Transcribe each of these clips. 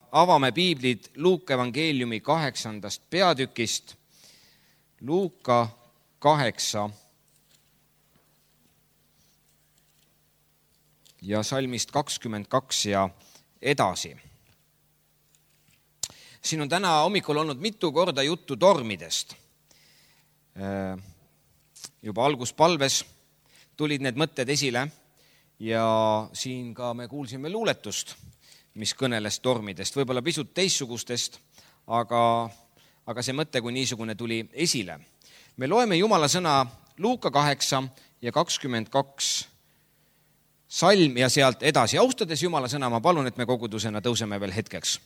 avame piiblid Luuka evangeeliumi 8. peatükist. Luuka 8 ja salmist 22 ja edasi. Siin on täna hommikul olnud mitu korda juttu tormidest. Juba alguspalves tulid need mõtted esile ja siin ka me kuulsime luuletust, mis kõneles tormidest, võib-olla pisut teistsugustest, aga see mõte kui niisugune tuli esile. Me loeme Jumala sõna Luuka 8 ja 22 salm ja sealt edasi. Austades Jumala sõna, ma palun, et me kogudusena tõuseme veel hetkeks.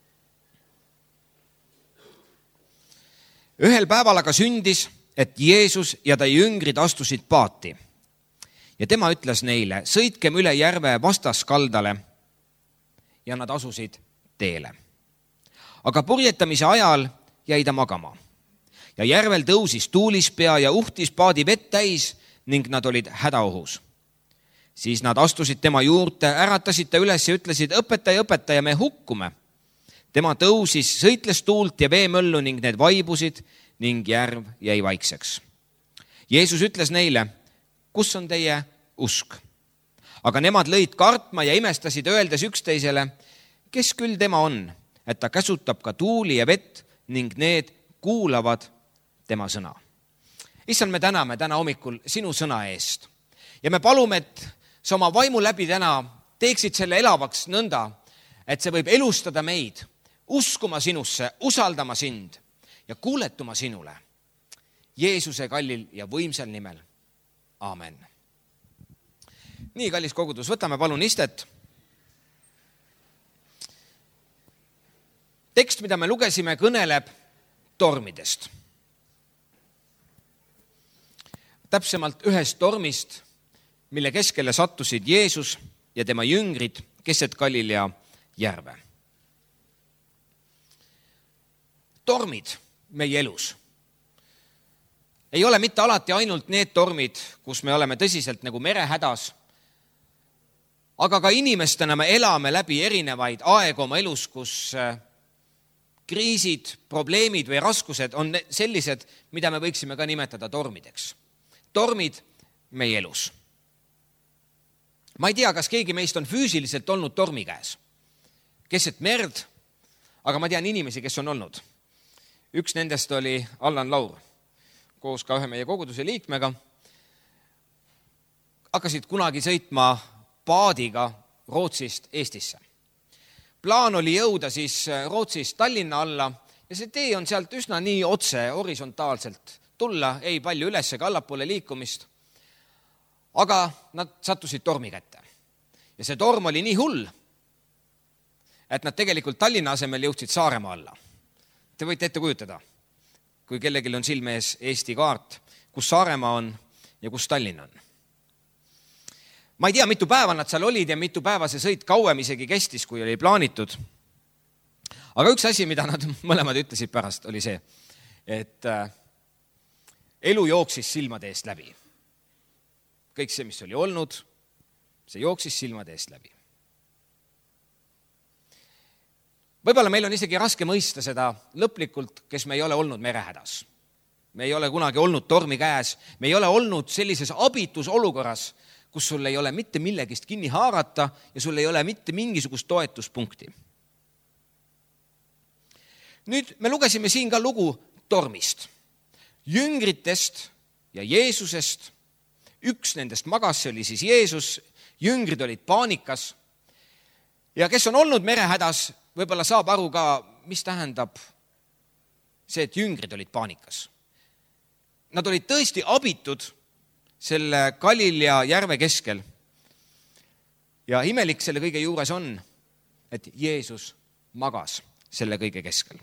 Ühel päeval aga sündis, et Jeesus ja ta jüngrid astusid paati. Ja tema ütles neile, sõitkem üle järve vastaskaldale, ja nad asusid teele. Aga purjetamise ajal jäi ta magama. Ja järvel tõusis tuulispea ja uhtis paadi vett täis ning nad olid hädaohus. Siis nad astusid tema juurde, äratasid ta üles ja ütlesid, õpetaja, me hukkume. Tema tõusis, sõitles tuult ja veemöllu ning need vaibusid ning järv jäi vaikseks. Jeesus ütles neile, kus on teie usk? Aga nemad lõid kartma ja imestasid, öeldes üksteisele, kes küll tema on, et ta käsutab ka tuuli ja vett ning need kuulavad tema sõna. Issand, me täname täna hommikul sinu sõna eest ja me palume, et sa oma vaimu läbi täna teeksid selle elavaks nõnda, et see võib elustada meid, uskuma sinusse, usaldama sind ja kuuletuma sinule. Jeesuse kallil ja võimsal nimel. Aamen. Nii, kallis kogudus, võtame palun istet. Tekst, mida me lugesime, kõneleb tormidest. Täpsemalt ühest tormist, mille keskele sattusid Jeesus ja tema jüngrid keset Galilea järve. Tormid meie elus ei ole mitte alati ainult need tormid, kus me oleme tõsiselt nagu merehädas, aga ka inimestena me elame läbi erinevaid aegu oma elus, kus kriisid, probleemid või raskused on sellised, mida me võiksime ka nimetada tormideks. Tormid meie elus. Ma ei tea, kas keegi meist on füüsiliselt olnud tormi käes, keset merd, aga ma tean inimesi, kes on olnud. Üks nendest oli Allan Laur, koos ka ühe meie koguduse liikmega. Hakkasid kunagi sõitma paadiga Rootsist Eestisse. Plaan oli jõuda siis Rootsist Tallinna alla ja see tee on sealt üsna nii otse, horisontaalselt tulla, ei palju üles ega allapoole liikumist. Aga nad sattusid tormi kätte. Ja see torm oli nii hull, et nad tegelikult Tallinna asemel jõudsid Saaremaa alla. Te võite ette kujutada, kui kellelgi on silme ees Eesti kaart, kus Saaremaa on ja kus Tallinn on. Ma ei tea, mitu päeva nad seal olid ja mitu päeva see sõit kauem isegi kestis, kui oli plaanitud. Aga üks asi, mida nad mõlemad ütlesid pärast, oli see, et elu jooksis silmade eest läbi. Kõik see, mis oli olnud, see jooksis silmade eest läbi. Võib-olla meil on isegi raske mõista seda lõplikult, kes me ei ole olnud merehädas. Me ei ole kunagi olnud tormi käes, me ei ole olnud sellises abitus olukorras, kus sul ei ole mitte millegist kinni haarata ja sul ei ole mitte mingisugust toetuspunkti. Nüüd me lugesime siin ka lugu tormist, jüngritest ja Jeesusest. Üks nendest magas, see oli siis Jeesus, jüngrid olid paanikas ja kes on olnud merehädas, võib-olla saab aru ka, mis tähendab see, et jüngrid olid paanikas. Nad olid tõesti abitud selle Galilea järve keskel. Ja imelik selle kõige juures on, et Jeesus magas selle kõige keskel.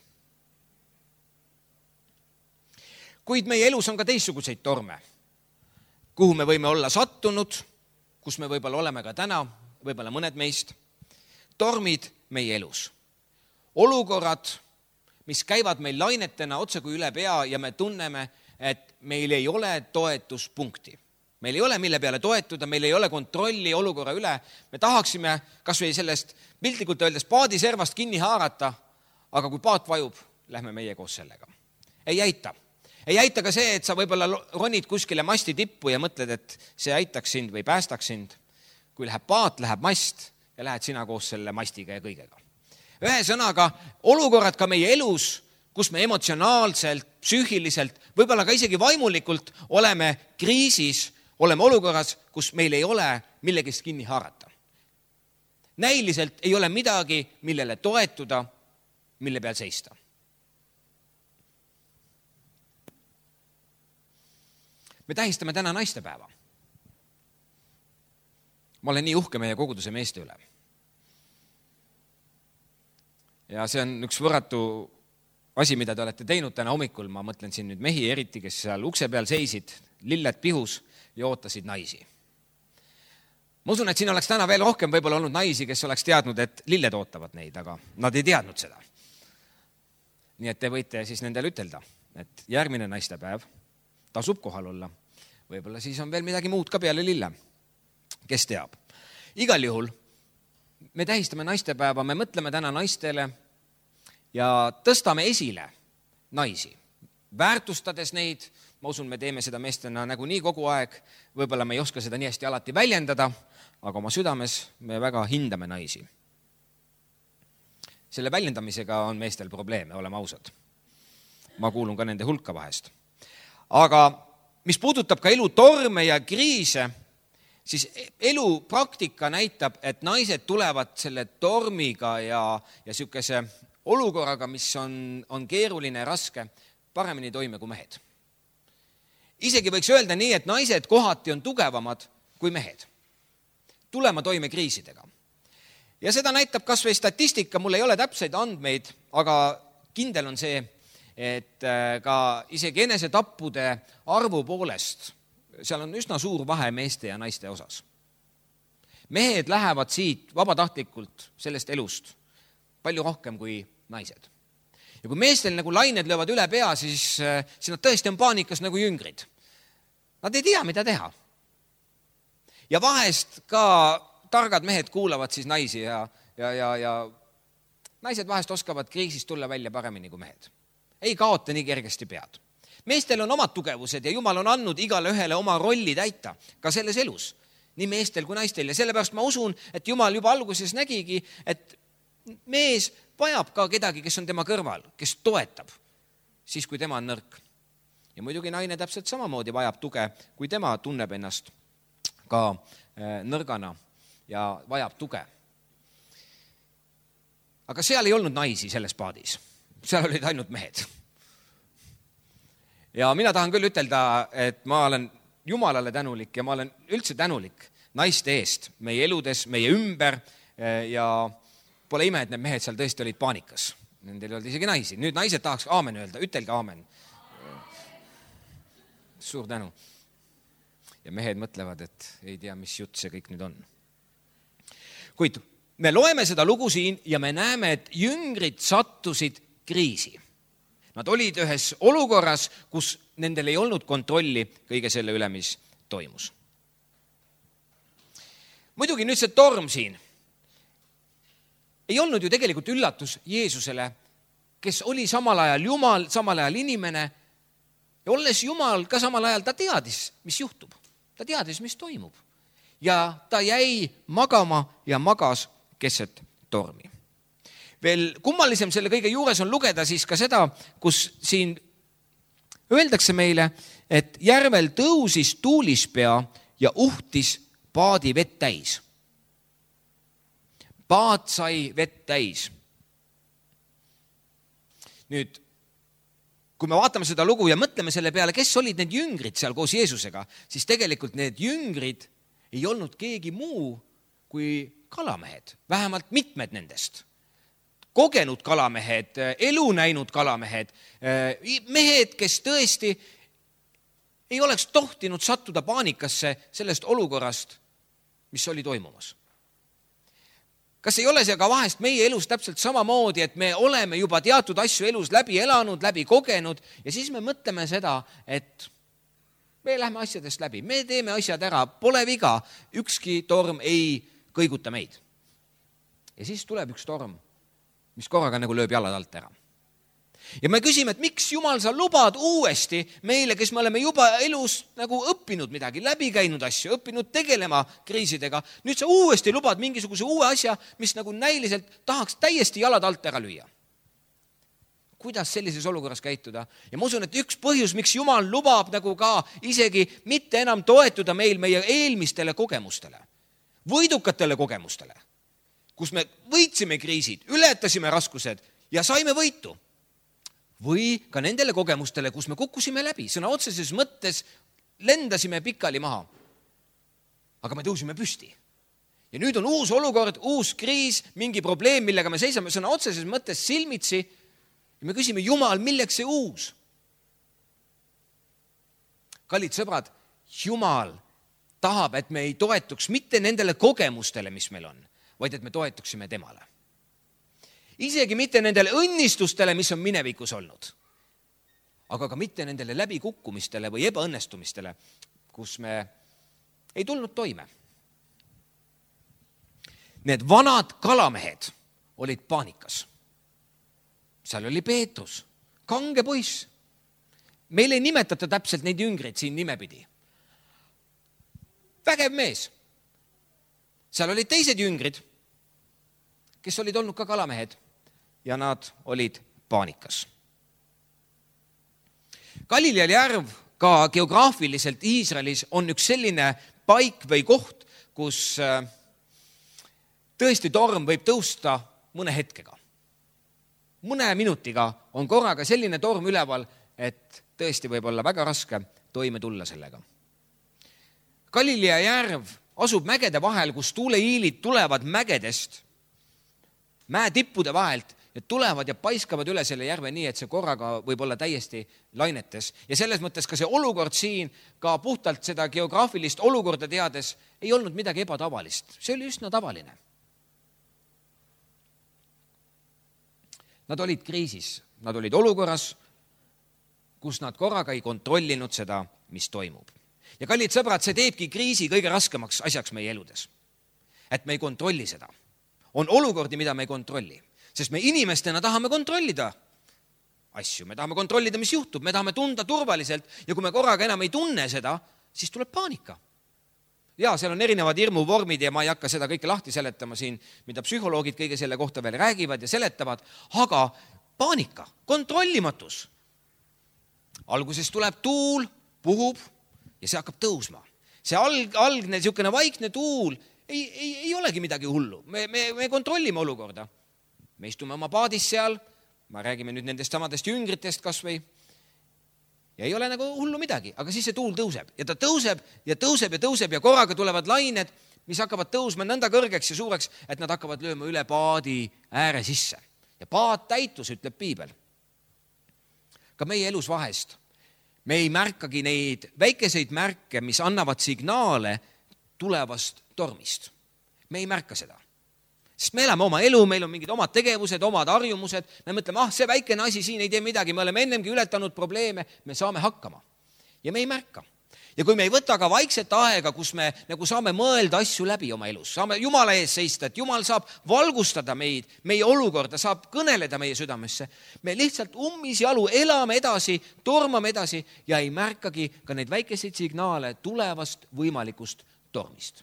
Kuid meie elus on ka teistsuguseid torme, kuhu me võime olla sattunud, kus me võib-olla oleme ka täna, võib-olla mõned meist. Tormid meie elus. Olukorrad, mis käivad meil lainetena otse kui üle pea ja me tunneme, et meil ei ole toetuspunkti. meil ei ole mille peale toetuda, meil ei ole kontrolli olukorra üle. Me tahaksime kas või sellest piltlikult öeldes paadiservast kinni haarata, aga kui paat vajub, lähme meie koos sellega. Ei aita. Ei aita ka see, et sa võib-olla ronid kuskile masti tippu ja mõtled, et see aitaks sind või päästaks sind. Kui läheb paat, läheb mast ja lähed sina koos selle mastiga ja kõigega. Ühesõnaga, olukorrad ka meie elus, kus me emotsionaalselt, psüühiliselt, võib-olla ka isegi vaimulikult oleme kriisis, oleme olukorras, kus meil ei ole millegist kinni haarata. Näiliselt ei ole midagi, millele toetuda, mille peal seista. Me tähistame täna naistepäeva. Ma olen nii uhke meie koguduse meeste üle. Ja see on üks võrratu asi, mida te olete teinud täna hommikul. Ma mõtlen siin nüüd mehi eriti, kes seal ukse peal seisid, lilled pihus ja ootasid naisi. Ma usun, et siin oleks täna veel rohkem võib-olla olnud naisi, kes oleks teadnud, et lilled ootavad neid, aga nad ei teadnud seda. Nii et te võite siis nendele ütelda, et järgmine naistepäev tasub kohal olla. Võib-olla siis on veel midagi muud ka peale lille. Kes teab? Igal juhul me tähistame naistepäeva, me mõtleme täna naistele ja tõstame esile naisi. Väärtustades neid, ma usun, me teeme seda meestena nagunii kogu aeg. Võib-olla me ei oska seda nii hästi alati väljendada, aga oma südames me väga hindame naisi. Selle väljendamisega on meestel probleeme, oleme ausad. Ma kuulun ka nende hulka vahest. Aga mis puudutab ka elu torme ja kriise, siis elu praktika näitab, et naised tulevad selle tormiga ja sihukese olukorraga, mis on keeruline ja raske, paremini toime kui mehed. Isegi võiks öelda nii, et naised kohati on tugevamad kui mehed. Tulema toime kriisidega. Ja seda näitab kas või statistika, mul ei ole täpseid andmeid, aga kindel on see, et ka isegi enesetappude arvu poolest, seal on üsna suur vahe meeste ja naiste osas. Mehed lähevad siit vabatahtlikult sellest elust palju rohkem kui naised. Ja kui meestel nagu lained löövad üle pea, siis nad tõesti on paanikas nagu jüngrid. Nad ei tea, mida teha. Ja vahest ka targad mehed kuulavad siis naisi ja naised vahest oskavad kriisist tulla välja paremini kui mehed. Ei kaota nii kergesti pead. Meestel on omad tugevused ja Jumal on andnud igale ühele oma rolli täita ka selles elus, nii meestel kui naistel. Ja sellepärast ma usun, et Jumal juba alguses nägigi, et mees vajab ka kedagi, kes on tema kõrval, kes toetab, siis kui tema on nõrk. Ja muidugi naine täpselt samamoodi vajab tuge, kui tema tunneb ennast ka nõrgana ja vajab tuge. Aga seal ei olnud naisi selles paadis. Seal olid ainult mehed. Ja mina tahan küll ütelda, et ma olen Jumalale tänulik ja ma olen üldse tänulik naiste eest meie eludes, meie ümber ja pole ime, et need mehed seal tõesti olid paanikas. Nendel ei olnud isegi naisi. Nüüd naised tahaks aamen öelda, ütelge aamen. Suur tänu. Ja mehed mõtlevad, et ei tea, mis jutt see kõik nüüd on. Kuid me loeme seda lugu siin ja me näeme, et jüngrid sattusid kriisi. Nad olid ühes olukorras, kus nendel ei olnud kontrolli kõige selle üle, mis toimus. Muidugi nüüd see torm siin ei olnud ju tegelikult üllatus Jeesusele, kes oli samal ajal Jumal, samal ajal inimene ja olles Jumal ka samal ajal ta teadis, mis juhtub. Ta teadis, mis toimub. Ja ta jäi magama ja magas keset tormi. Veel kummalisem selle kõige juures on lugeda siis ka seda, kus siin öeldakse meile, et järvel tõusis tuulispea ja uhtis paadi vett täis. Paat sai vett täis. Nüüd, kui me vaatame seda lugu ja mõtleme selle peale, kes olid need jüngrid seal koos Jeesusega, siis tegelikult need jüngrid ei olnud keegi muu kui kalamehed, vähemalt mitmed nendest. Kogenud kalamehed, elu näinud kalamehed, mehed, kes tõesti ei oleks tohtinud sattuda paanikasse sellest olukorrast, mis oli toimumas. Kas ei ole see ka vahest meie elus täpselt samamoodi, et me oleme juba teatud asju elus läbi elanud, läbi kogenud ja siis me mõtleme seda, et me lähme asjadest läbi, me teeme asjad ära, pole viga, ükski torm ei kõiguta meid. Ja siis tuleb üks torm, mis korraga nagu lööb jalad alt ära. Ja me küsime, et miks Jumal sa lubad uuesti meile, kes me oleme juba elus nagu õppinud midagi, läbi käinud asju, õppinud tegelema kriisidega, nüüd sa uuesti lubad mingisuguse uue asja, mis nagu näiliselt tahaks täiesti jalad alt ära lüüa. Kuidas sellises olukorras käituda? Ja ma usun, et üks põhjus, miks Jumal lubab nagu ka isegi mitte enam toetuda meil meie eelmistele kogemustele, võidukatele kogemustele, kus me võitsime kriisid, ületasime raskused ja saime võitu. Või ka nendele kogemustele, kus me kukkusime läbi, sõna otseses mõttes lendasime pikali maha. Aga me tõusime püsti. Ja nüüd on uus olukord, uus kriis, mingi probleem, millega me seisame sõna otseses mõttes silmitsi ja me küsime, Jumal, milleks see uus? Kallid sõbrad, Jumal tahab, et me ei toetuks mitte nendele kogemustele, mis meil on, vaid et me toetuksime temale. Isegi mitte nendele õnnistustele, mis on minevikus olnud, aga ka mitte nendele läbikukkumistele või ebaõnnestumistele, kus me ei tulnud toime. Need vanad kalamehed olid paanikas. Seal oli Peetrus, kange poiss. Meil ei nimetata täpselt neid jüngreid siin nimepidi. Vägev mees. Seal olid teised jüngrid, kes olid olnud ka kalamehed. Ja nad olid paanikas. Galilea järv ka geograafiliselt Iisraelis on üks selline paik või koht, kus tõesti torm võib tõusta mõne hetkega. Mõne minutiga on korraga selline torm üleval, et tõesti võib olla väga raske toime tulla sellega. Galilea järv asub mägede vahel, kus tuuleiilid tulevad mägedest, mäetippude vahelt, ja tulevad ja paiskavad üle selle järve nii, et see korraga võib olla täiesti lainetes. Ja selles mõttes ka see olukord siin, ka puhtalt seda geograafilist olukorda teades, ei olnud midagi ebatavalist. See oli üsna tavaline. Nad olid kriisis, nad olid olukorras, kus nad korraga ei kontrollinud seda, mis toimub. Ja kallid sõbrad, see teebki kriisi kõige raskemaks asjaks meie eludes. Et me ei kontrolli seda. On olukordi, mida me ei kontrolli. Sest me inimestena tahame kontrollida asju, me tahame kontrollida, mis juhtub, me tahame tunda turvaliselt ja kui me korraga enam ei tunne seda, siis tuleb paanika. Ja seal on erinevad hirmuvormid ja ma ei hakka seda kõike lahti seletama siin, mida psühholoogid kõige selle kohta veel räägivad ja seletavad, aga paanika, kontrollimatus. Alguses tuleb tuul, puhub ja see hakkab tõusma. See algne niisugune vaikne tuul ei olegi midagi hullu, me kontrollime olukorda. Me istume oma paadis seal, ma räägime nüüd nendest samadest jüngritest kas või, ja ei ole nagu hullu midagi, aga siis see tuul tõuseb ja ta tõuseb ja tõuseb ja tõuseb ja korraga tulevad lained, mis hakkavad tõusma nõnda kõrgeks ja suureks, et nad hakkavad lööma üle paadi ääre sisse. Ja paad täitus, ütleb piibel. Ka meie elus vahest me ei märkagi neid väikeseid märke, mis annavad signaale tulevast tormist. Me ei märka seda. Sest me elame oma elu, meil on mingid omad tegevused, omad harjumused, me mõtleme, see väikene asi siin ei tee midagi, me oleme ennemgi ületanud probleeme, me saame hakkama. Ja me ei märka. Ja kui me ei võta ka vaikset aega, kus me nagu saame mõelda asju läbi oma elus, saame Jumala ees seista, et Jumal saab valgustada meid, meie olukorda, saab kõneleda meie südamesse, me lihtsalt ummisjalu elame edasi, tormame edasi ja ei märkagi ka neid väikeseid signaale tulevast võimalikust tormist.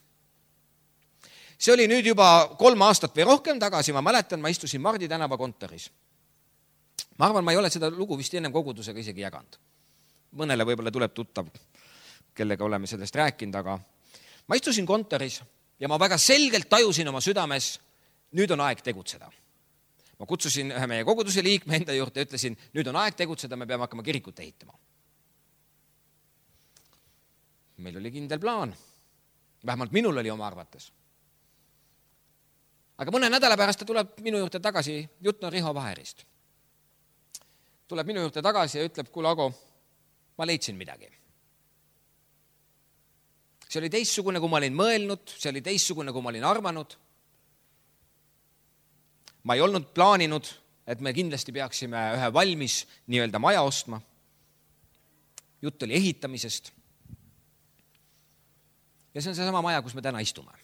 See oli nüüd juba 3 aastat või rohkem tagasi, ma mäletan, ma istusin Mardi tänava kontoris. Ma arvan, ma ei ole seda lugu vist ennem kogudusega isegi jaganud. Mõnele võib-olla tuleb tuttav, kellega oleme sellest rääkinud, aga ma istusin kontoris ja ma väga selgelt tajusin oma südames, nüüd on aeg tegutseda. Ma kutsusin ühe meie koguduse liikme enda juurde ja ütlesin, nüüd on aeg tegutseda, me peame hakkama kirikut ehitama. Meil oli kindel plaan, vähemalt minul oli oma arvates. Aga mõne nädala pärast ta tuleb minu juurde tagasi, jutt on Riho Vaherist. Tuleb minu juurde tagasi ja ütleb, kuule Ago, ma leidsin midagi. See oli teistsugune, kui ma olin mõelnud, see oli teistsugune, kui ma olin arvanud. Ma ei olnud plaaninud, et me kindlasti peaksime ühe valmis nii-öelda maja ostma. Jutt oli ehitamisest. Ja see on seesama maja, kus me täna istume.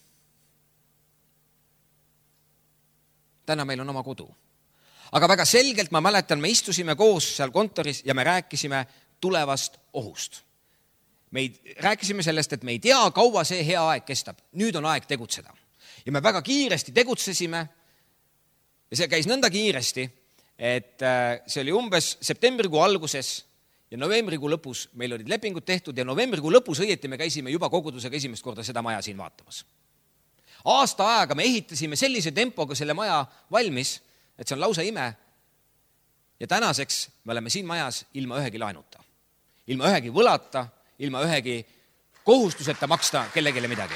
Täna meil on oma kodu. Aga väga selgelt ma mäletan, me istusime koos seal kontoris ja me rääkisime tulevast ohust. Me rääkisime sellest, et me ei tea, kaua see hea aeg kestab. Nüüd on aeg tegutseda. Ja me väga kiiresti tegutsesime ja see käis nõnda kiiresti, et see oli umbes septembrikuu alguses ja novembrikuu lõpus meil olid lepingud tehtud ja novembrikuu lõpus õieti me käisime juba kogudusega esimest korda seda maja siin vaatamas. Aasta aega me ehitasime sellise tempoga selle maja valmis, et see on lausa ime. Ja tänaseks me oleme siin majas ilma ühegi laenuta, ilma ühegi võlata, ilma ühegi kohustuseta maksta kellegile midagi.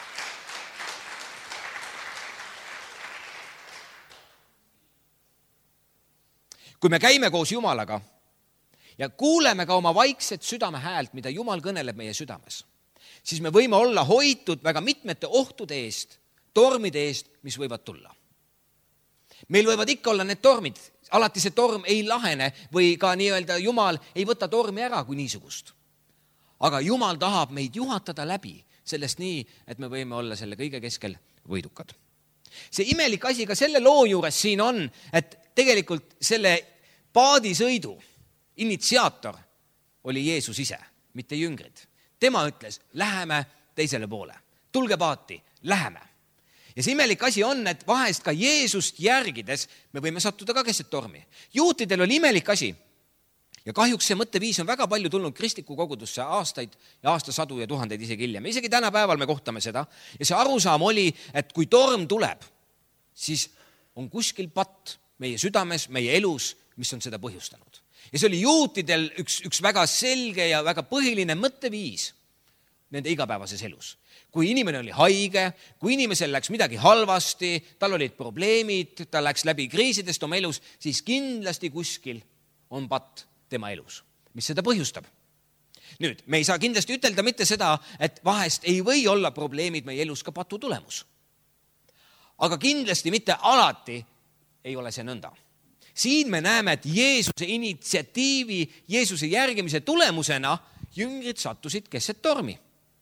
Kui me käime koos Jumalaga ja kuuleme ka oma vaikset südame häält, mida Jumal kõneleb meie südames, siis me võime olla hoitud väga mitmete ohtude eest, tormide eest, mis võivad tulla. Meil võivad ikka olla need tormid, alati see torm ei lahene või ka nii-öelda Jumal ei võta tormi ära kui niisugust. Aga Jumal tahab meid juhatada läbi sellest nii, et me võime olla selle kõige keskel võidukad. See imelik asi ka selle loo juures siin on, et tegelikult selle paadisõidu initsiaator oli Jeesus ise, mitte jüngrid. Tema ütles, läheme teisele poole. Tulge paati, läheme. Ja see imelik asi on, et vahest ka Jeesust järgides me võime sattuda ka keset tormi. Juutidel oli imelik asi. Ja kahjuks see mõtteviis on väga palju tulnud kristliku kogudusse aastaid ja aastasadu ja tuhandeid isegi hiljem. Isegi tänapäeval me kohtame seda. Ja see arusaam oli, et kui torm tuleb, siis on kuskil patt meie südames, meie elus, mis on seda põhjustanud. Ja see oli juutidel üks väga selge ja väga põhiline mõtteviis nende igapäevases elus. Kui inimene oli haige, kui inimesel läks midagi halvasti, tal olid probleemid, ta läks läbi kriisidest oma elus, siis kindlasti kuskil on patt tema elus, mis seda põhjustab. Nüüd, me ei saa kindlasti ütelda mitte seda, et vahest ei või olla probleemid meie elus ka patu tulemus. Aga kindlasti mitte alati ei ole see nõnda. Siin me näeme, et Jeesuse initsiatiivi, Jeesuse järgimise tulemusena jüngrid sattusid keset tormi.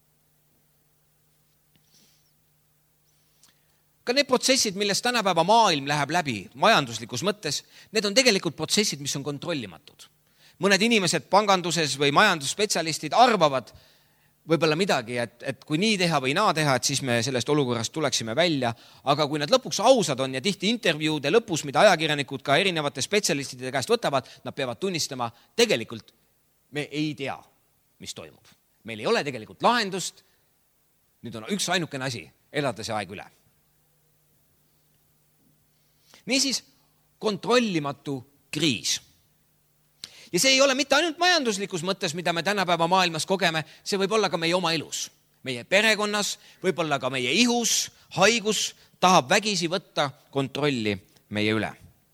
Ka need protsessid, millest tänapäeva maailm läheb läbi majanduslikus mõttes, need on tegelikult protsessid, mis on kontrollimatud. Mõned inimesed panganduses või majandusspetsialistid arvavad võib-olla midagi, et kui nii teha või naa teha, et siis me sellest olukorrast tuleksime välja. Aga kui nad lõpuks ausad on ja tihti intervjuude lõpus, mida ajakirjanikud ka erinevate spetsialistide käest võtavad, nad peavad tunnistama, tegelikult me ei tea, mis toimub. Meil ei ole tegelikult lahendust. Nüüd on üks ainukene asi, elada see aeg üle. Niisiis, kontrollimatu kriis. Ja see ei ole mitte ainult majanduslikus mõttes, mida me tänapäeva maailmas kogeme, see võib olla ka meie oma elus. Meie perekonnas, võib olla ka meie ihus, haigus tahab vägisi võtta kontrolli meie üle.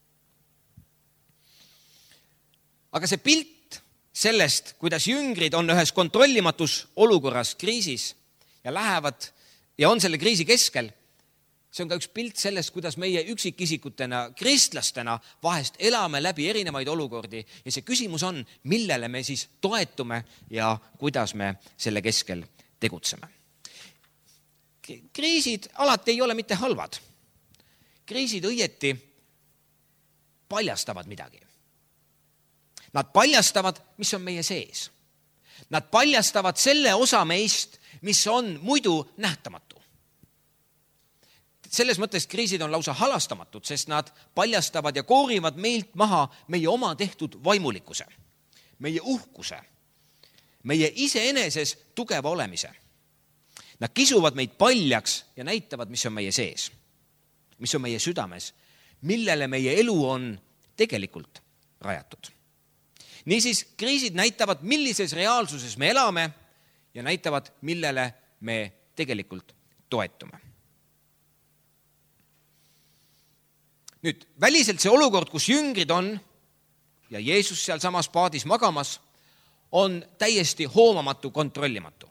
Aga see pilt sellest, kuidas jüngrid on ühes kontrollimatus olukorras kriisis ja lähevad ja on selle kriisi keskel, see on ka üks pilt sellest, kuidas meie üksikisikutena, kristlastena vahest elame läbi erinevaid olukordi ja see küsimus on, millele me siis toetume ja kuidas me selle keskel tegutseme. Kriisid alati ei ole mitte halvad. Kriisid õieti paljastavad midagi. Nad paljastavad, mis on meie sees. Nad paljastavad selle osa meist, mis on muidu nähtamatu. Selles mõttes kriisid on lausa halastamatud, sest nad paljastavad ja koorivad meilt maha meie oma tehtud vaimulikkuse, meie uhkuse, meie iseeneses tugeva olemise. Nad kisuvad meid paljaks ja näitavad, mis on meie sees, mis on meie südames, millele meie elu on tegelikult rajatud. Niisiis, kriisid näitavad, millises reaalsuses me elame ja näitavad, millele me tegelikult toetume. Nüüd, väliselt see olukord, kus jüngrid on ja Jeesus seal samas paadis magamas, on täiesti hoomamatu, kontrollimatu.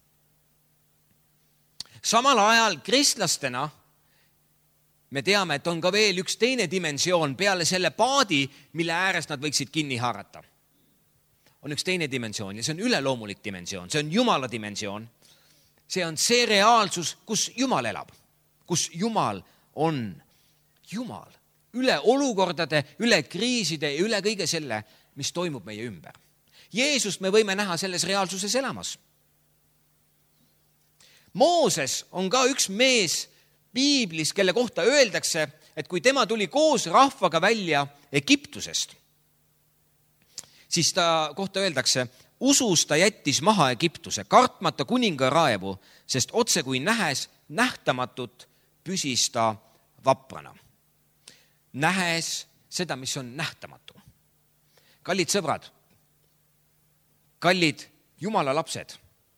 Samal ajal kristlastena me teame, et on ka veel üks teine dimensioon peale selle paadi, mille ääres nad võiksid kinni haarata. On üks teine dimensioon ja see on üleloomulik dimensioon, see on Jumala dimensioon, see on see reaalsus, kus Jumal elab, kus Jumal on Jumal üle olukordade, üle kriiside ja üle kõige selle, mis toimub meie ümber. Jeesust me võime näha selles reaalsuses elamas. Mooses on ka üks mees piiblis, kelle kohta öeldakse, et kui tema tuli koos rahvaga välja Egiptusest, siis ta kohta öeldakse, usus ta jättis maha Egiptuse, kartmata kuninga raevu, sest otse kui nähes nähtamatut, püsis ta vaprana. Nähes seda, mis on nähtamatu. Kallid sõbrad, kallid Jumala lapsed,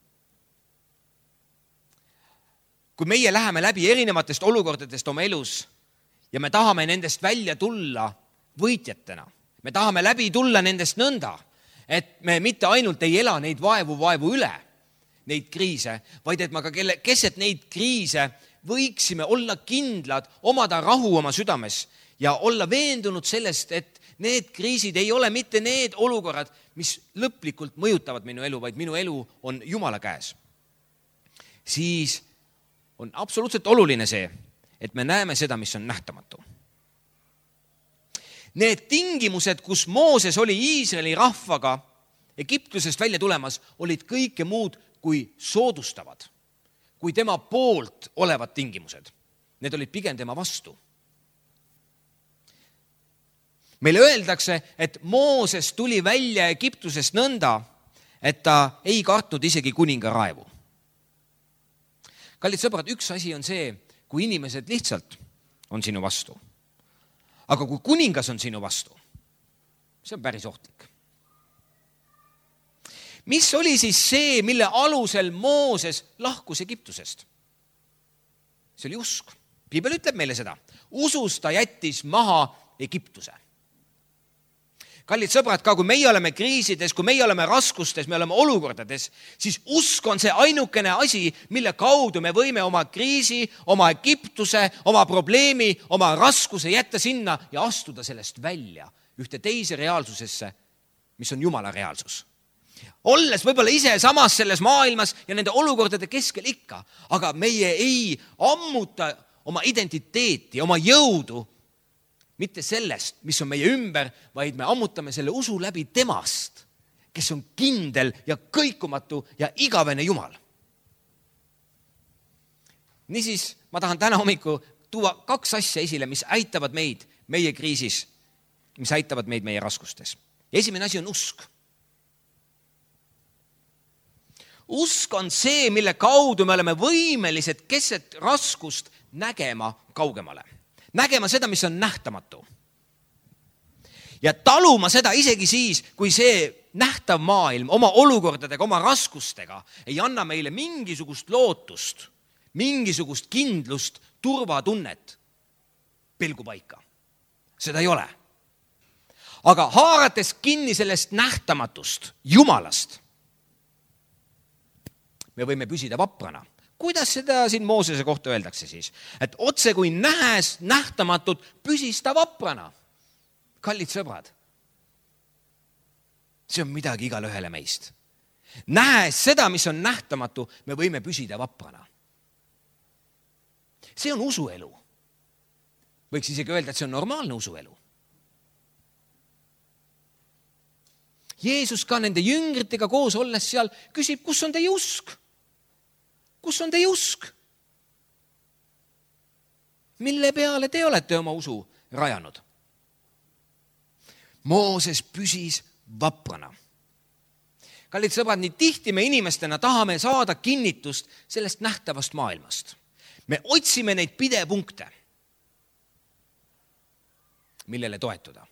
kui meie läheme läbi erinevatest olukordadest oma elus ja me tahame nendest välja tulla võitjatena, me tahame läbi tulla nendest nõnda, et me mitte ainult ei ela neid vaevu üle, neid kriise, vaid et me ka keset neid kriise võiksime olla kindlad, omada rahu oma südames ja olla veendunud sellest, et need kriisid ei ole mitte need olukorrad, mis lõplikult mõjutavad minu elu, vaid minu elu on Jumala käes. Siis on absoluutselt oluline see, et me näeme seda, mis on nähtamatu. Need tingimused, kus Mooses oli Iisraeli rahvaga Egiptusest välja tulemas, olid kõike muud kui soodustavad, kui tema poolt olevad tingimused. Need olid pigem tema vastu. Meile öeldakse, et Mooses tuli välja Egiptusest nõnda, et ta ei kartnud isegi kuninga raevu. Kallid sõbrad, üks asi on see, kui inimesed lihtsalt on sinu vastu. Aga kui kuningas on sinu vastu, see on päris ohtlik. Mis oli siis see, mille alusel Mooses lahkus Egiptusest? See oli usk. Piibel ütleb meile seda. Usus ta jättis maha Egiptuse. Kallid sõbrad, ka kui meie oleme kriisides, kui meie oleme raskustes, me oleme olukordades, siis usk on see ainukene asi, mille kaudu me võime oma kriisi, oma Egiptuse, oma probleemi, oma raskuse jätta sinna ja astuda sellest välja ühte teise reaalsusesse, mis on Jumala reaalsus. Olles võib-olla ise samas selles maailmas ja nende olukordade keskel ikka, aga meie ei ammuta oma identiteeti, oma jõudu, mitte sellest, mis on meie ümber, vaid me ammutame selle usu läbi temast, kes on kindel ja kõikumatu ja igavene Jumal. Niisiis, ma tahan täna hommiku tuua 2 asja esile, mis aitavad meid meie kriisis, mis aitavad meid meie raskustes. Esimene asi on usk. Usk on see, mille kaudu me oleme võimelised keset raskust nägema kaugemale. Nägema seda, mis on nähtamatu. Ja taluma seda isegi siis, kui see nähtav maailm oma olukordadega, oma raskustega ei anna meile mingisugust lootust, mingisugust kindlust, turvatunnet pelgupaika. Seda ei ole. Aga haarates kinni sellest nähtamatust, Jumalast, me võime püsida vaprana. Kuidas seda siin Moosese kohta öeldakse siis? Et otse kui nähes nähtamatut, püsis ta vaprana. Kallid sõbrad, see on midagi igale ühele meist. Nähes seda, mis on nähtamatu, me võime püsida vaprana. See on usuelu. Võiks isegi öelda, et see on normaalne usuelu. Jeesus ka nende jüngritega koos olles seal küsib, kus on teie usk? Kus on teie usk? Mille peale te olete oma usu rajanud? Mooses püsis vaprana. Kallid sõbrad, nii tihti me inimestena tahame saada kinnitust sellest nähtavast maailmast. Me otsime neid pidepunkte, millele toetuda.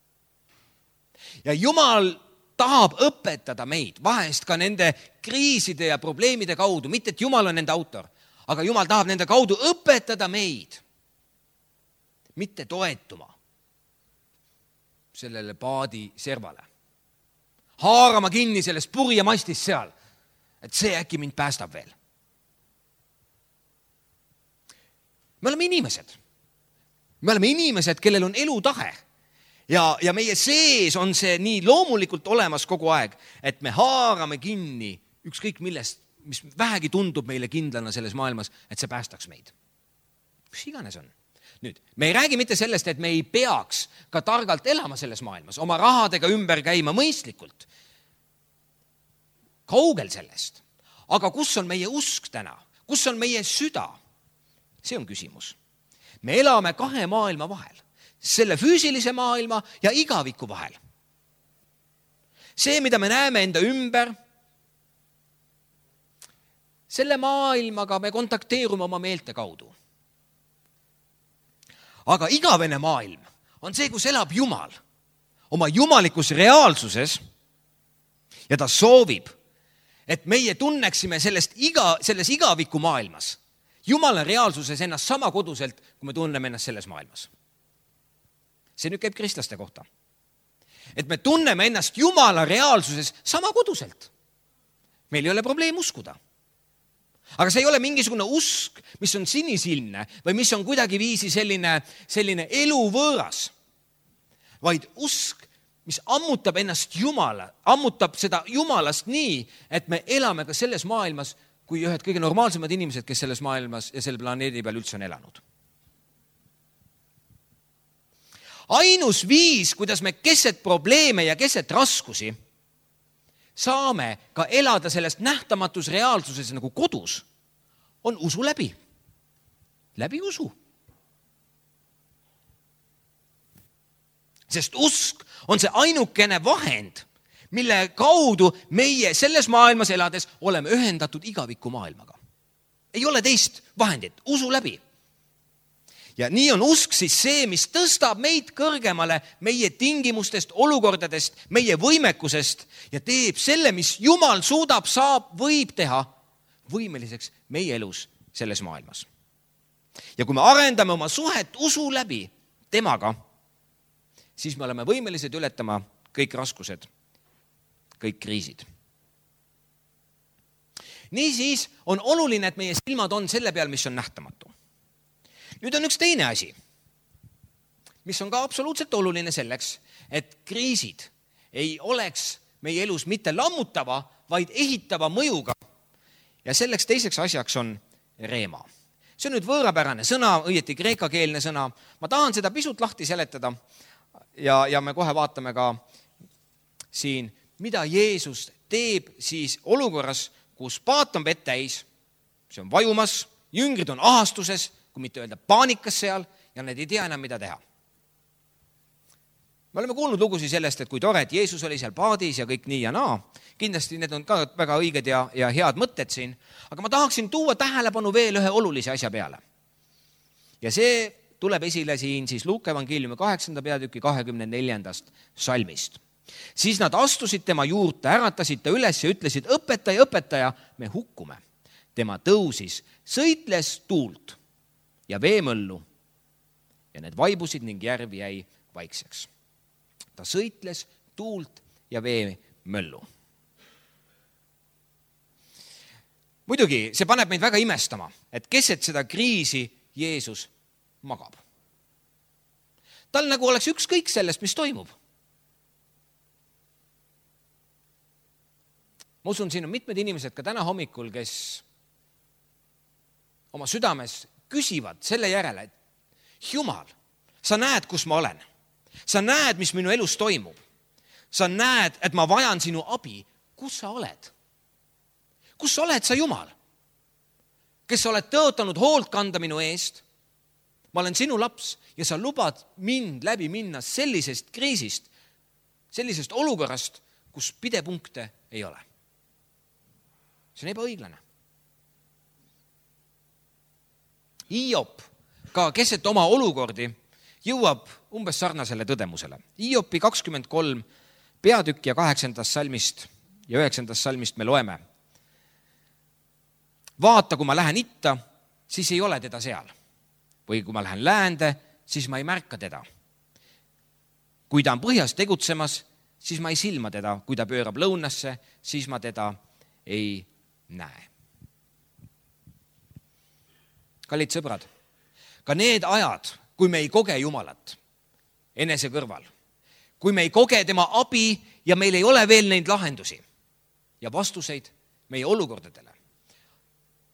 Ja Jumal tahab õpetada meid vahest ka nende kriiside ja probleemide kaudu, mitte et Jumal on nende autor, aga Jumal tahab nende kaudu õpetada meid, mitte toetuma sellele paadi servale. Haarama kinni sellest purjemastist seal, et see äkki mind päästab veel. Me oleme inimesed. Me oleme inimesed, kellel on elutahe. Ja meie sees on see nii loomulikult olemas kogu aeg, et me haarame kinni ükskõik millest mis vähegi tundub meile kindlana selles maailmas, et see päästaks meid. Mis iganes on. Nüüd, me ei räägi mitte sellest, et me ei peaks ka targalt elama selles maailmas, oma rahadega ümber käima mõistlikult. Kaugel sellest. Aga kus on meie usk täna? Kus on meie süda? See on küsimus. Me elame kahe maailma vahel. Selle füüsilise maailma ja igaviku vahel. See, mida me näeme enda ümber, selle maailmaga me kontakteerume oma meelte kaudu. Aga igavene maailm on see, kus elab Jumal oma jumalikus reaalsuses ja ta soovib, et meie tunneksime selles igaviku maailmas Jumala reaalsuses ennast sama koduselt, kui me tunneme ennast selles maailmas. See nüüd käib kristlaste kohta. Et me tunneme ennast Jumala reaalsuses sama koduselt. Meil ei ole probleem uskuda. Aga see ei ole mingisugune usk, mis on sinisilmne või mis on kuidagi viisi selline eluvõõras, vaid usk, mis ammutab ennast ammutab seda Jumalast nii, et me elame ka selles maailmas kui ühed kõige normaalsemad inimesed, kes selles maailmas ja selle planeedi peal üldse on elanud. Ainus viis, kuidas me keset probleeme ja keset raskusi saame ka elada sellest nähtamatus reaalsuses nagu kodus, on usu läbi. Läbi usu. Sest usk on see ainukene vahend, mille kaudu meie selles maailmas elades oleme ühendatud igaviku maailmaga. Ei ole teist vahendit, usu läbi. Ja nii on usk siis see, mis tõstab meid kõrgemale meie tingimustest, olukordadest, meie võimekusest ja teeb selle, mis Jumal suudab, saab, võib teha võimeliseks meie elus selles maailmas. Ja kui me arendame oma suhet usu läbi temaga, siis me oleme võimelised ületama kõik raskused, kõik kriisid. Niisiis on oluline, et meie silmad on selle peal, mis on nähtamatu. Nüüd on üks teine asi, mis on ka absoluutselt oluline selleks, et kriisid ei oleks meie elus mitte lammutava, vaid ehitava mõjuga. Ja selleks teiseks asjaks on reema. See on nüüd võõrapärane sõna, õieti kreekakeelne sõna. Ma tahan seda pisut lahti seletada ja me kohe vaatame ka siin, mida Jeesus teeb siis olukorras, kus paat on vett täis, see on vajumas, jüngrid on ahastuses, kui mitte öelda paanikas seal ja need ei tea enam, mida teha. Me oleme kuulnud lugusid sellest, et kui tore, et Jeesus oli seal paadis ja kõik nii ja naa. Kindlasti need on ka väga õiged ja head mõtted siin. Aga ma tahaksin tuua tähelepanu veel ühe olulise asja peale. Ja see tuleb esile siin siis Luuka evangeeliumi 8. peatüki 24. salmist. Siis nad astusid tema juurde, äratasid ta üles ja ütlesid, õpetaja, me hukkume. Tema tõusis, sõitles tuult ja veemõllu ja need vaibusid ning järv jäi vaikseks. Ta sõitles tuult ja veemõllu. Muidugi, see paneb meid väga imestama, et keset seda kriisi Jeesus magab. Tal nagu oleks ükskõik sellest, mis toimub. Ma usun, siin on mitmed inimesed ka täna hommikul, kes oma südames küsivad selle järele, et Jumal, sa näed, kus ma olen. Sa näed, mis minu elus toimub. Sa näed, et ma vajan sinu abi. Kus sa oled? Kus sa oled sa, Jumal? Kes sa oled tõotanud hoolt kanda minu eest? Ma olen sinu laps ja sa lubad mind läbi minna sellisest kriisist, sellisest olukorrast, kus pidepunkte ei ole. See on ebaõiglane. Hiop ka keset oma olukordi jõuab umbes sarnasele tõdemusele. Hiopi 23 peatükk ja 8. salmist ja 9. salmist me loeme. Vaata, kui ma lähen itta, siis ei ole teda seal. Või kui ma lähen läände, siis ma ei märka teda. Kui ta on põhjas tegutsemas, siis ma ei silma teda. Kui ta pöörab lõunasse, siis ma teda ei näe. Kallid sõbrad, ka need ajad, kui me ei koge Jumalat enese kõrval, kui me ei koge tema abi ja meil ei ole veel neid lahendusi ja vastuseid meie olukordadele,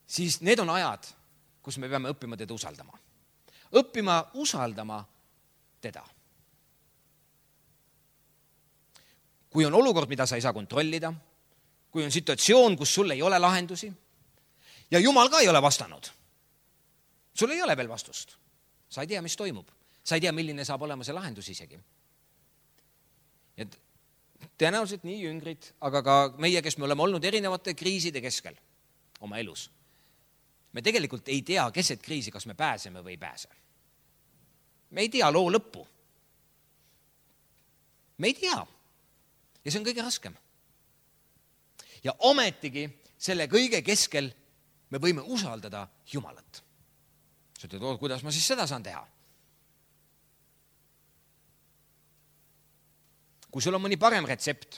siis need on ajad, kus me peame õppima teda usaldama. Õppima usaldama teda. Kui on olukord, mida sa ei saa kontrollida, kui on situatsioon, kus sul ei ole lahendusi ja Jumal ka ei ole vastanud, sul ei ole veel vastust. Sa ei tea, mis toimub. Sa ei tea, milline saab olema see lahendus isegi. Ja tõenäoliselt nii jüngrid, aga ka meie, kes me oleme olnud erinevate kriiside keskel oma elus. Me tegelikult ei tea keset kriisi, kas me pääseme või ei pääse. Me ei tea loo lõppu. Me ei tea. Ja see on kõige raskem. Ja ometigi selle kõige keskel me võime usaldada Jumalat. Sa ütled, kuidas ma siis seda saan teha? Kui sul on mõni parem retsept,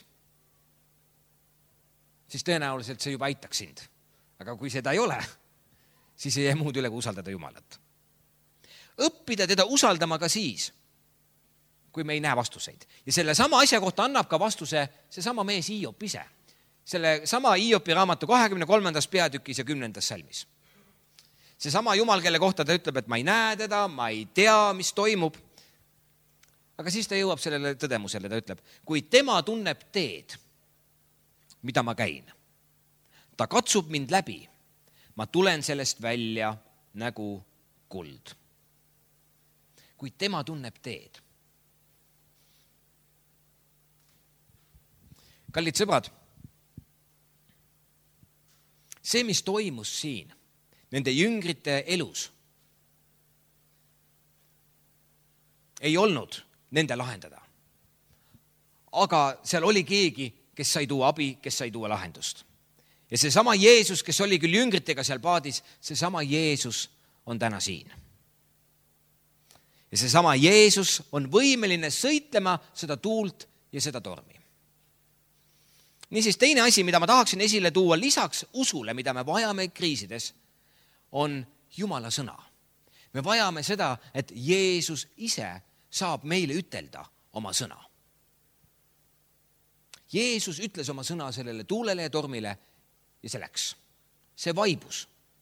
siis tõenäoliselt see juba aitaks sind. Aga kui seda ei ole, siis ei jää muud üle kui usaldada Jumalat. Õppida teda usaldama ka siis, kui me ei näe vastuseid. Ja selle sama asja kohta annab ka vastuse see sama mees Hiop ise. Selle sama Hiopi raamatu 23. peatükis ja 10. salmis. See sama Jumal, kelle kohta ta ütleb, et ma ei näe teda, ma ei tea, mis toimub. Aga siis ta jõuab sellele tõdemusele, ta ütleb, kui tema tunneb teed, mida ma käin, ta katsub mind läbi, ma tulen sellest välja nagu kuld. Kui tema tunneb teed. Kallid sõbrad, see, mis toimus siin, nende jüngrite elus, ei olnud nende lahendada. Aga seal oli keegi, kes sai tuua abi, kes sai tuua lahendust. Ja see sama Jeesus, kes oli küll jüngritega seal paadis, see sama Jeesus on täna siin. Ja see sama Jeesus on võimeline sõitlema seda tuult ja seda tormi. Niisiis teine asi, mida ma tahaksin esile tuua lisaks usule, mida me vajame kriisides, on Jumala sõna. Me vajame seda, et Jeesus ise saab meile ütelda oma sõna. Jeesus ütles oma sõna sellele tuulele ja tormile ja see läks. See vaibus.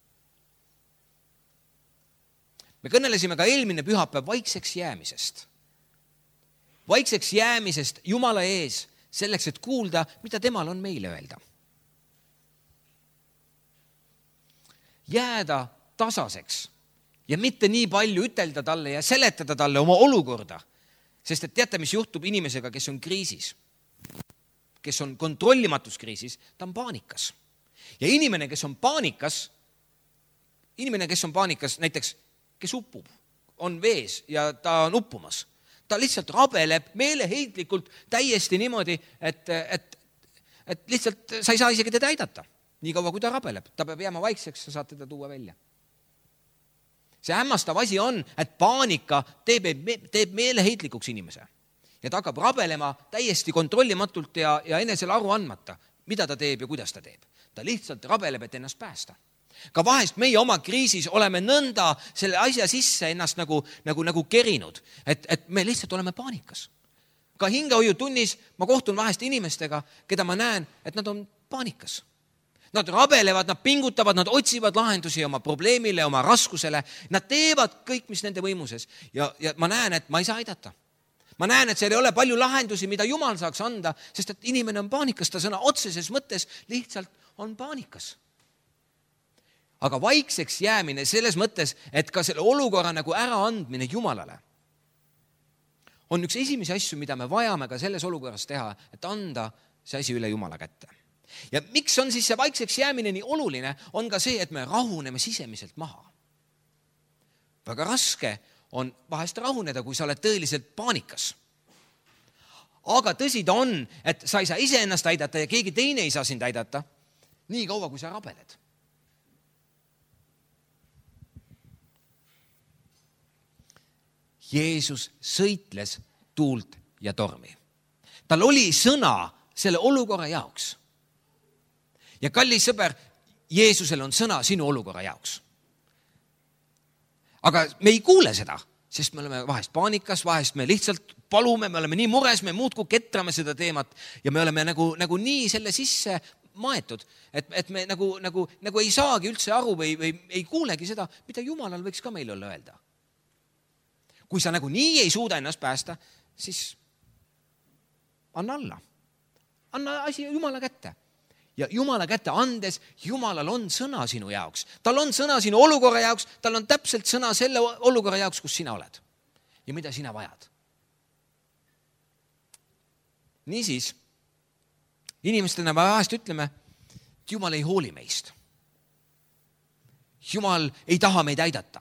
Me kõnelesime ka eelmine pühapäev vaikseks jäämisest. Vaikseks jäämisest Jumala ees selleks, et kuulda, mida temal on meile öelda. Jääda tasaseks ja mitte nii palju ütelda talle ja seletada talle oma olukorda. Sest et teate, mis juhtub inimesega, kes on kriisis, kes on kontrollimatus kriisis, ta on paanikas. Ja inimene, kes on paanikas, näiteks, kes uppub, on vees ja ta on uppumas. Ta lihtsalt rabeleb meeleheitlikult täiesti niimoodi, et lihtsalt sa ei saa isegi teda aidata. Nii kaua, kui ta rabeleb. Ta peab jääma vaikseks, sa saad teda tuua välja. See hämmastav asi on, et paanika teeb meeleheitlikuks inimese. Ja ta hakkab rabelema täiesti kontrollimatult ja enesele aru andmata, mida ta teeb ja kuidas ta teeb. Ta lihtsalt rabeleb, et ennast päästa. Ka vahest meie oma kriisis oleme nõnda selle asja sisse ennast nagu kerinud, et me lihtsalt oleme paanikas. Ka hingehoiutunnis ma kohtun vahest inimestega, keda ma näen, et nad on paanikas. Nad rabelevad, nad pingutavad, nad otsivad lahendusi oma probleemile, oma raskusele. Nad teevad kõik, mis nende võimuses. Ja ma näen, et ma ei saa aidata. Ma näen, et seal ei ole palju lahendusi, mida Jumal saaks anda, sest et inimene on paanikas, ta sõna otseses mõttes lihtsalt on paanikas. Aga vaikseks jäämine selles mõttes, et ka selle olukorra nagu äraandmine Jumalale on üks esimesi asju, mida me vajame ka selles olukorras teha, et anda see asi üle Jumala kätte. Ja miks on siis see vaikseks jäämine nii oluline, on ka see, et me rahuneme sisemiselt maha. Väga raske on vahest rahuneda, kui sa oled tõeliselt paanikas. Aga tõsi ta on, et sa ei saa ise ennast aidata ja keegi teine ei saa sind aidata, nii kaua, kui sa rabeled. Jeesus sõitles tuult ja tormi. Tal oli sõna selle olukorra jaoks. Ja kallis sõber, Jeesusel on sõna sinu olukorra jaoks. Aga me ei kuule seda, sest me oleme vahest paanikas, vahest me lihtsalt palume, me oleme nii mures, me muudkui ketrame seda teemat ja me oleme nagu nii selle sisse maetud, et me nagu ei saagi üldse aru või ei kuulegi seda, mida Jumalal võiks ka meil olla öelda. Kui sa nagu nii ei suuda ennast päästa, siis anna alla. Anna asi Jumala kätte. Ja Jumala kätte andes, Jumalal on sõna sinu jaoks. Tal on sõna sinu olukorra jaoks, tal on täpselt sõna selle olukorra jaoks, kus sina oled ja mida sina vajad. Niisiis, inimestena me vahest ütleme, et Jumal ei hooli meist. Jumal ei taha meid aidata.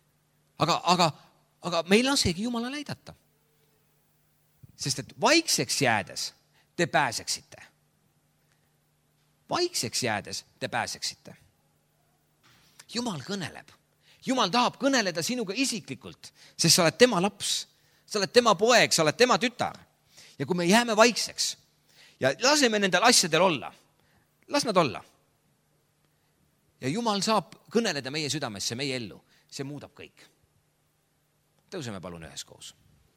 Aga me ei lasegi Jumalal aidata. Sest et vaikseks jäädes te pääseksite. Vaikseks jäädes te pääseksite. Jumal kõneleb. Jumal tahab kõneleda sinuga isiklikult, sest sa oled tema laps, sa oled tema poeg, sa oled tema tütar. Ja kui me jääme vaikseks ja laseme nendel asjadel olla, las nad olla. Ja Jumal saab kõneleda meie südamesse, meie ellu. See muudab kõik. Tõuseme palun üheskoos.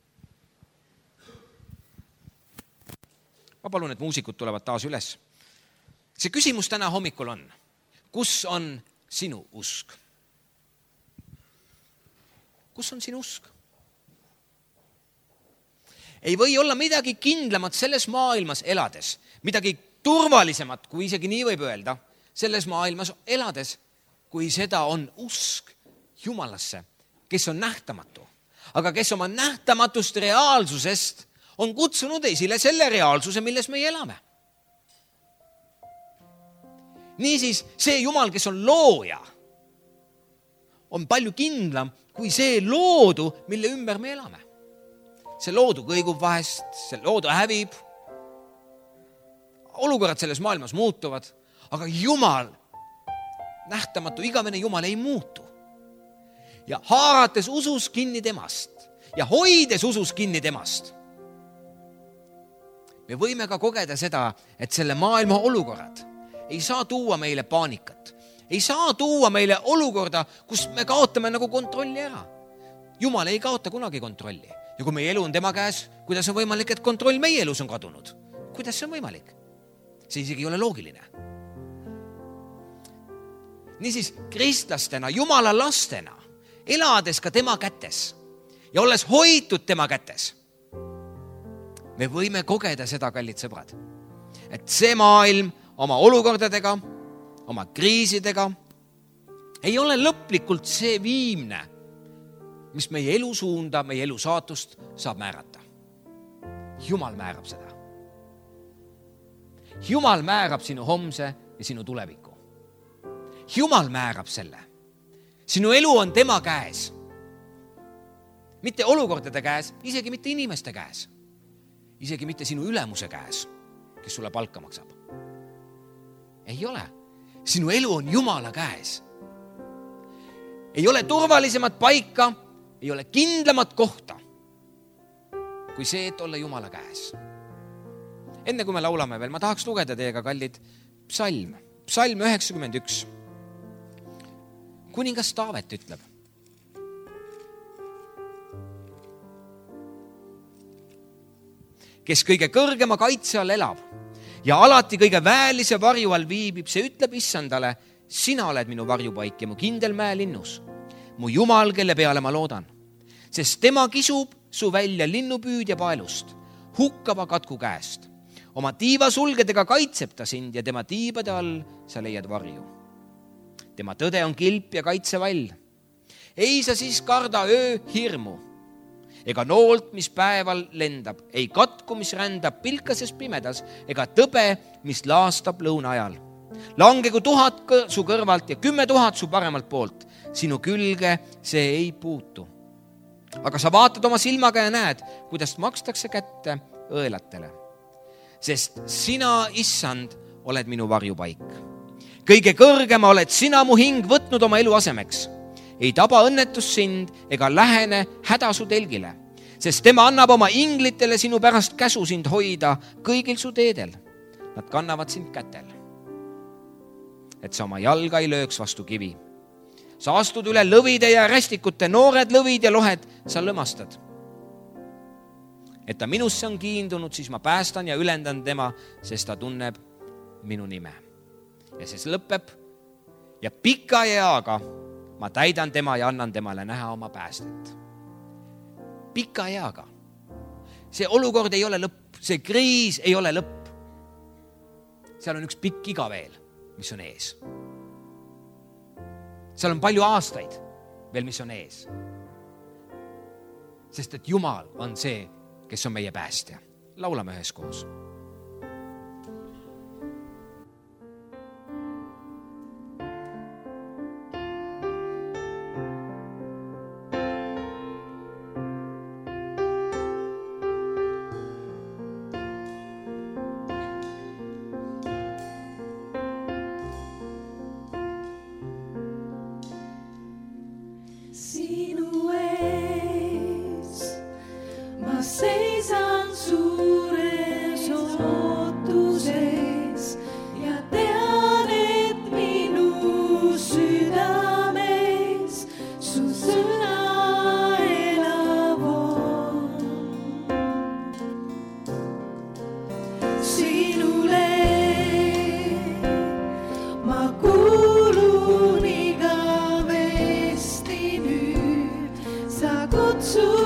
Ma palun, et muusikud tulevad taas üles. See küsimus täna hommikul on, kus on sinu usk? Kus on sinu usk? Ei või olla midagi kindlamat selles maailmas elades, midagi turvalisemat, kui isegi nii võib öelda, selles maailmas elades, kui seda on usk Jumalasse, kes on nähtamatu. Aga kes oma nähtamatust reaalsusest on kutsunud esile selle reaalsuse, milles me elame. Niisiis, see Jumal, kes on looja, on palju kindlam kui see loodu, mille ümber me elame. See loodu kõigub vahest, see loodu hävib. Olukorrad selles maailmas muutuvad, aga Jumal, nähtamatu igavene Jumal ei muutu. Ja haarates usus kinni temast ja hoides usus kinni temast, me võime ka kogeda seda, et selle maailma olukorrad ei saa tuua meile paanikat. Ei saa tuua meile olukorda, kus me kaotame nagu kontrolli ära. Jumal ei kaota kunagi kontrolli. Ja kui meie elu on tema käes, kuidas on võimalik, et kontroll meie elus on kadunud? Kuidas see on võimalik? See isegi ei ole loogiline. Niisiis, kristlastena, Jumala lastena, elades ka tema kätes ja olles hoitud tema kätes, me võime kogeda seda, kallid sõbrad, et see maailm oma olukordadega, oma kriisidega ei ole lõplikult see viimne, mis meie elu suunda, meie elu saatust saab määrata. Jumal määrab seda. Jumal määrab sinu homse ja sinu tuleviku. Jumal määrab selle. Sinu elu on tema käes. Mitte olukordade käes, isegi mitte inimeste käes. Isegi mitte sinu ülemuse käes, kes sulle palka maksab. Ei ole. Sinu elu on Jumala käes. Ei ole turvalisemat paika, ei ole kindlamat kohta, kui see, et olla Jumala käes. Enne kui me laulame veel, ma tahaks lugeda teiega, kallid, psalm 91. Kuningas Taavet ütleb. Kes kõige kõrgema kaitse all elab ja alati kõige väelise varju all viibib, see ütleb issandale, sina oled minu varjupaik ja mu kindel mäelinnus, mu Jumal, kelle peale ma loodan. Sest tema kisub su välja linnupüüdja paelust, hukkava katku käest. Oma tiivasulgedega kaitseb ta sind ja tema tiibade all sa leiad varju. Tema tõde on kilp ja kaitsevall. Ei sa siis karda öö hirmu, ega noolt, mis päeval lendab, ei katku, mis rändab pilkases pimedas, ega tõbe, mis laastab lõuna ajal. Langegu 1000 su kõrvalt ja 10 000 su paremalt poolt. Sinu külge see ei puutu. Aga sa vaatad oma silmaga ja näed, kuidas makstakse kätte õelatele. Sest sina, issand, oled minu varjupaik. Kõige kõrgema oled sina mu hing võtnud oma elu asemeks. Ei taba õnnetus sind ega lähene häda su telgile, sest tema annab oma inglitele sinu pärast käsu sind hoida kõigil su teedel. Nad kannavad sind kätel, et sa oma jalga ei lööks vastu kivi. Sa astud üle lõvide ja rästikute, noored lõvid ja lohed sa lõmastad. Et ta minusse on kiindunud, siis ma päästan ja ülendan tema, sest ta tunneb minu nime. Ja siis lõpeb ja pika eaga ma täidan tema ja annan temale näha oma päästet. Pika eaga. See olukord ei ole lõpp, see kriis ei ole lõpp. Seal on üks pikk iga veel, mis on ees. Seal on palju aastaid veel, mis on ees. Sest et Jumal on see, kes on meie päästja. Laulame üheskoos. Seisan suures ootuses ja tean, et minu südames su sõna elab on. Sinule ma kuulun igavesti nüüd, sa kutsud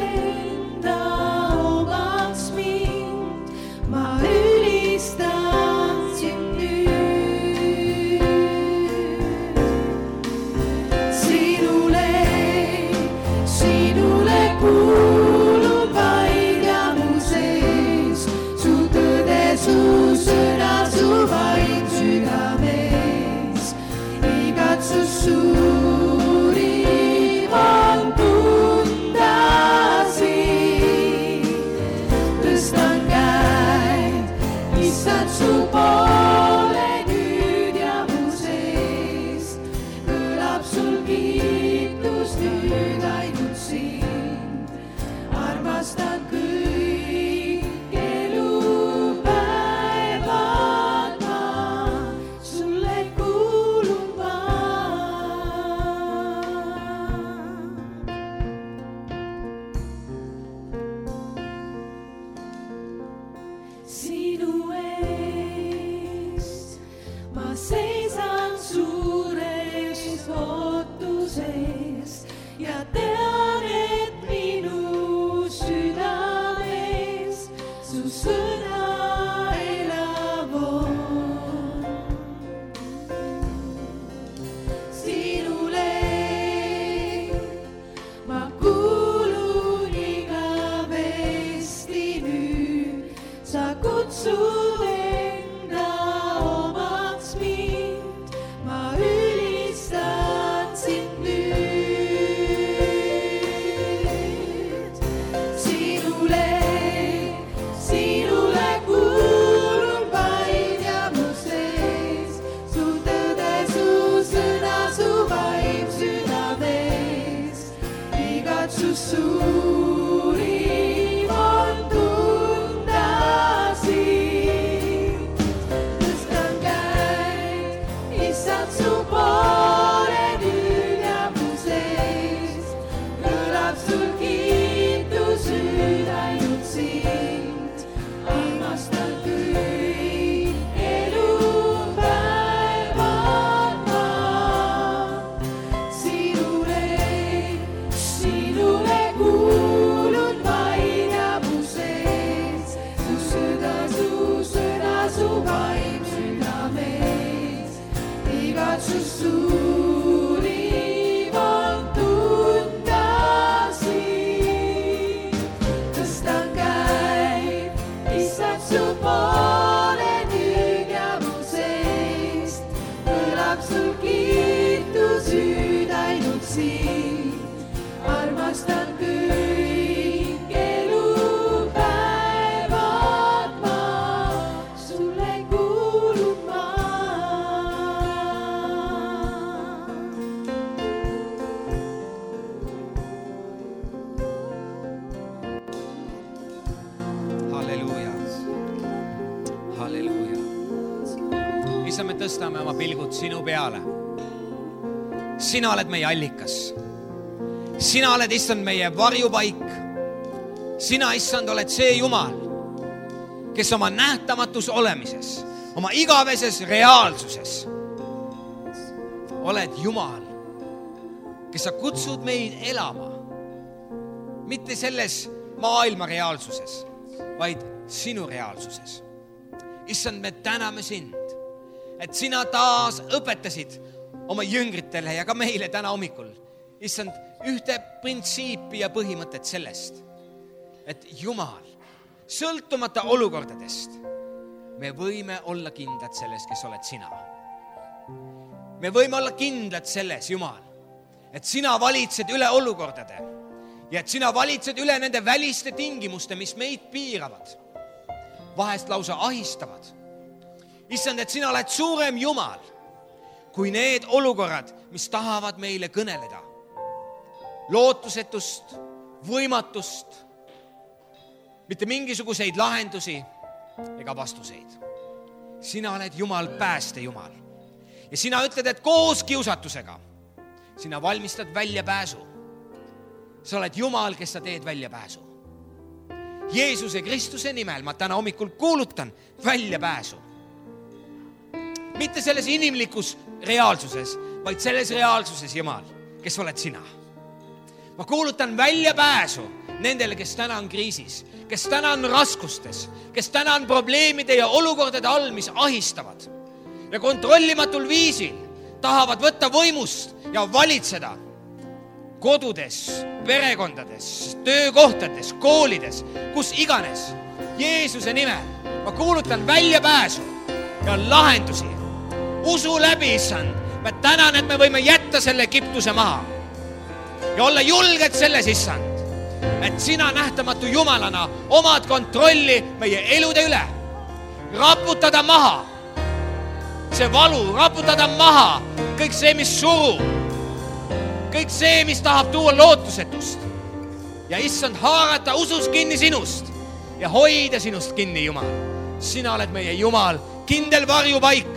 me tõstame oma pilgud sinu peale. Sina oled meie allikas. Sina oled, issand, meie varjupaik. Sina, issand, oled see Jumal, kes oma nähtamatus olemises oma igaveses reaalsuses oled Jumal, kes sa kutsud meid elama. Mitte selles maailma reaalsuses, vaid sinu reaalsuses. Issand, me täname sind, et sina taas õpetasid oma jüngritele ja ka meile täna hommikul, Issand, ühte printsiipi ja põhimõtet sellest, et Jumal, sõltumata olukordadest, me võime olla kindlad selles, kes oled sina. Me võime olla kindlad selles, Jumal, et sina valitsed üle olukordade ja et sina valitsed üle nende väliste tingimuste, mis meid piiravad, vahest lausa ahistavad. Issand, et sina oled suurem Jumal kui need olukorrad, mis tahavad meile kõneleda. Lootusetust, võimatust, mitte mingisuguseid lahendusi ega vastuseid. Sina oled Jumal, pääste Jumal. Ja sina ütled, et koos kiusatusega sina valmistad väljapääsu. Sa oled Jumal, kes sa teed väljapääsu. Jeesuse Kristuse nimel ma täna hommikul kuulutan väljapääsu. Mitte selles inimlikus reaalsuses, vaid selles reaalsuses, Jumal, kes oled sina. Ma kuulutan väljapääsu nendele, kes täna on kriisis, kes täna on raskustes, kes täna on probleemide ja olukordade all, mis ahistavad ja kontrollimatul viisil tahavad võtta võimust ja valitseda kodudes, perekondades, töökohtades, koolides, kus iganes. Jeesuse nimel ma kuulutan väljapääsu ja lahendusi. Usu läbi, Issand, ma tänan, et me võime jätta selle Egiptuse maha ja olla julged selles, Issand, et sina nähtamatu Jumalana omad kontrolli meie elude üle. Raputada maha see valu, raputada maha kõik see, mis surub, kõik see, mis tahab tuua lootusetust. Ja Issand, haarata usus kinni sinust ja hoida sinust kinni, Jumal. Sina oled meie Jumal, kindel varjupaik,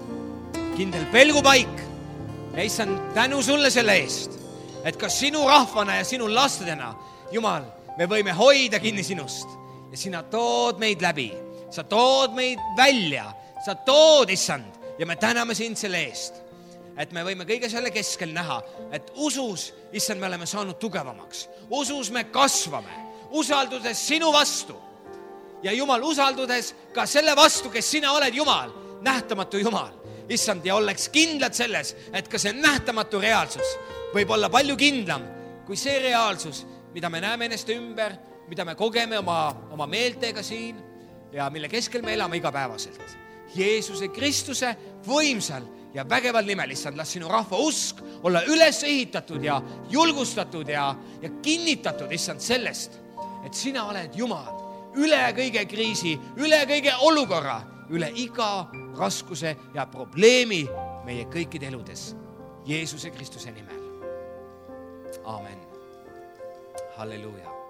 kindel pelgupaik. Ja Issand, tänu sulle selle eest, et ka sinu rahvana ja sinu lastedena, Jumal, me võime hoida kinni sinust. Ja sina tood meid läbi, sa tood meid välja, sa tood, Issand, ja me täname sind selle eest, et me võime kõige selle keskel näha, et usus, Issand, me oleme saanud tugevamaks. Usus me kasvame, usaldudes sinu vastu. Ja Jumal, usaldudes ka selle vastu, kes sina oled, Jumal, nähtamatu Jumal. Issand, ja oleks kindlad selles, et ka see nähtamatu reaalsus võib olla palju kindlam kui see reaalsus, mida me näeme ennast ümber, mida me kogeme oma meeltega siin ja mille keskel me elame igapäevaselt. Jeesuse Kristuse võimsal ja vägeval nimel, Issand, las sinu rahva usk olla üles ehitatud ja julgustatud ja kinnitatud, Issand, sellest, et sina oled Jumal üle kõige kriisi, üle kõige olukorra, üle iga raskuse ja probleemi meie kõikide eludes. Jeesuse Kristuse nimel. Amen. Halleluuja.